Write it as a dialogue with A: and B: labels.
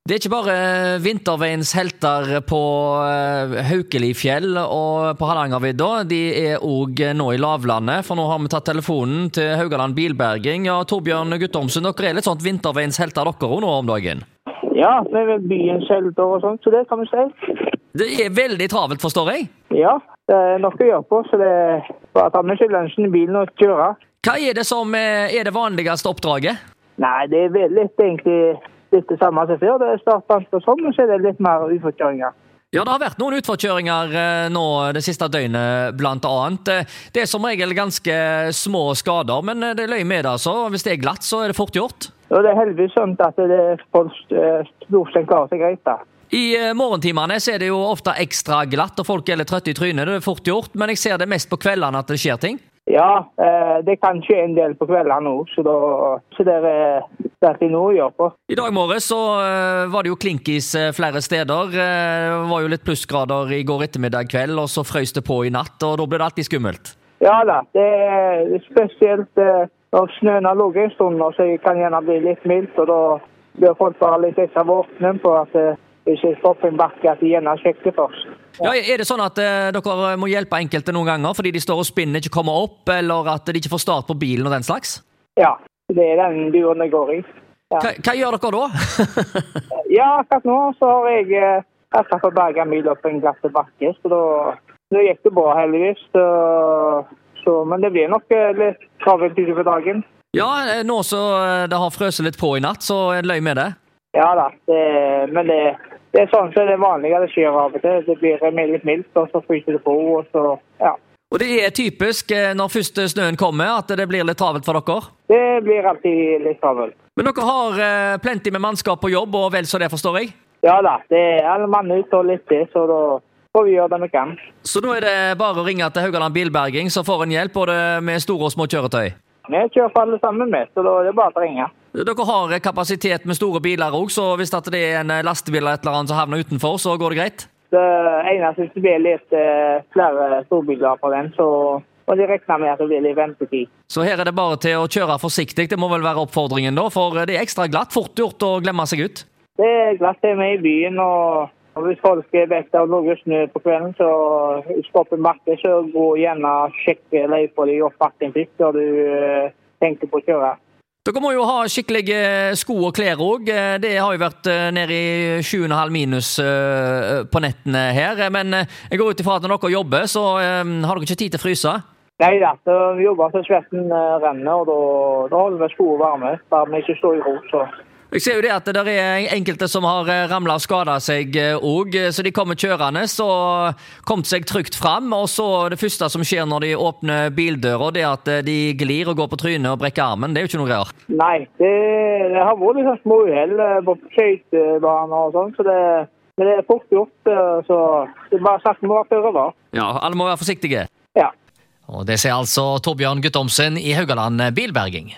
A: Det er ikke bare vinterveiens helter på Haukelifjell og på Hardangervidda. De er også nå i lavlandet, for nå har vi tatt telefonen til Haugaland Bilberging. Ja, Torbjørn Guttormsen, dere er litt sånn vinterveiens helter dere nå om dagen?
B: Ja, det er vel byens helter og sånt, så det kan vi si.
A: Det er veldig travelt, forstår jeg?
B: Ja, det er nok å gjøre på, så det er bare å ta med seg lunsjen i bilen og kjøre.
A: Hva er det som er det vanligste oppdraget?
B: Nei, det er vel egentlig litt det samme som før. Det er startbant og sånn, men så er det litt mer utforkjøringer.
A: Ja, det har vært noen utforkjøringer nå det siste døgnet, blant annet. Det er som regel ganske små skader, men det er løy med det, altså. Hvis det er glatt, så er det fort gjort.
B: Ja, det er heldigvis sånn at det er folk stort sett klarer seg greit da.
A: I morgentimene så er det jo ofte ekstra glatt, og folk er litt trøtte i trynet. Det er fort gjort, men jeg ser det mest på kveldene at det skjer ting.
B: Ja, det kan skje en del på kveldene nå, så det er det noe å gjøre på.
A: I dag morges så var det jo klinkis flere steder. Det var jo litt plussgrader i går ettermiddag kveld, og så frøs det på i natt, og da ble det alltid skummelt.
B: Ja da, det er spesielt når snøen har ligget en stund, så det kan gjerne bli litt mildt, og da blir folk bare litt ekstra våkne på at hvis jeg stopper en bakke, at de gjerne sjekker først.
A: Ja, er det sånn at dere må hjelpe enkelte noen ganger fordi de står og spinner, ikke kommer opp, eller at de ikke får start på bilen og den slags?
B: Ja, det er den duren det går i. Ja.
A: Hva gjør dere da?
B: Ja, akkurat nå så har jeg kastet på bergen bil opp en glatte bakke, så da gikk det bra heldigvis. Men det blir nok litt travelt utover dagen.
A: Ja, nå så det har frøset litt på i natt, så er det løy med det.
B: Ja da, men det er sånn så det er vanlige det skjer av og til. Det blir litt mildt, og så fryser det på, og så, ja.
A: Og det er typisk når først snøen kommer at det blir litt travelt for dere?
B: Det blir alltid litt travelt.
A: Men dere har plenty med mannskap på jobb, og vel så det forstår jeg?
B: Ja da, det er alle mann ut og litt til, så da får vi gjøre det vi kan.
A: Så da er det bare å ringe til Haugaland Bilberging, så får en hjelp både med store og små kjøretøy?
B: Vi kjører for alle sammen med, så da er det bare å ringe.
A: Dere har kapasitet med store biler også, så hvis det er en lastebil eller et eller annet som havner utenfor, så går det greit?
B: Det eneste det blir litt flere storbiler på den, og de regner med at det blir litt ventetid.
A: Så her er det bare til å kjøre forsiktig, det må vel være oppfordringen da, for det er ekstra glatt, fort gjort å glemme seg ut?
B: Det er glatt det med i byen, og hvis folk vet det og noe snø på kvelden, så stopper markedet, så gå gjerne og sjekke løypa di opp bakken først, når du tenker på å kjøre.
A: Dere må jo ha skikkelige sko og klær også. Det har jo vært nede i 7,5 minus på nettene her. Men jeg går ut ifra at når dere jobber, så har dere ikke tid til å fryse?
B: Nei da, vi jobber så svetten renner, og da holder vi sko varme, bare vi ikke står i ro. Så.
A: Jeg ser jo det at det er enkelte som har ramlet og skadet seg også, så de kommer kjørende, så kommet seg trygt frem, og så det første som skjer når de åpner bildøra, det er at de glir og går på trynet og brekker armen. Det er jo ikke noe greier.
B: Nei, det har vært litt sånn små uheld på skøytebaner og sånn, så men det er fort gjort, så det er bare sagt må være før og var.
A: Ja, alle må være forsiktige.
B: Ja.
A: Og det sier altså Torbjørn Guttormsen i Haugaland Bilberging.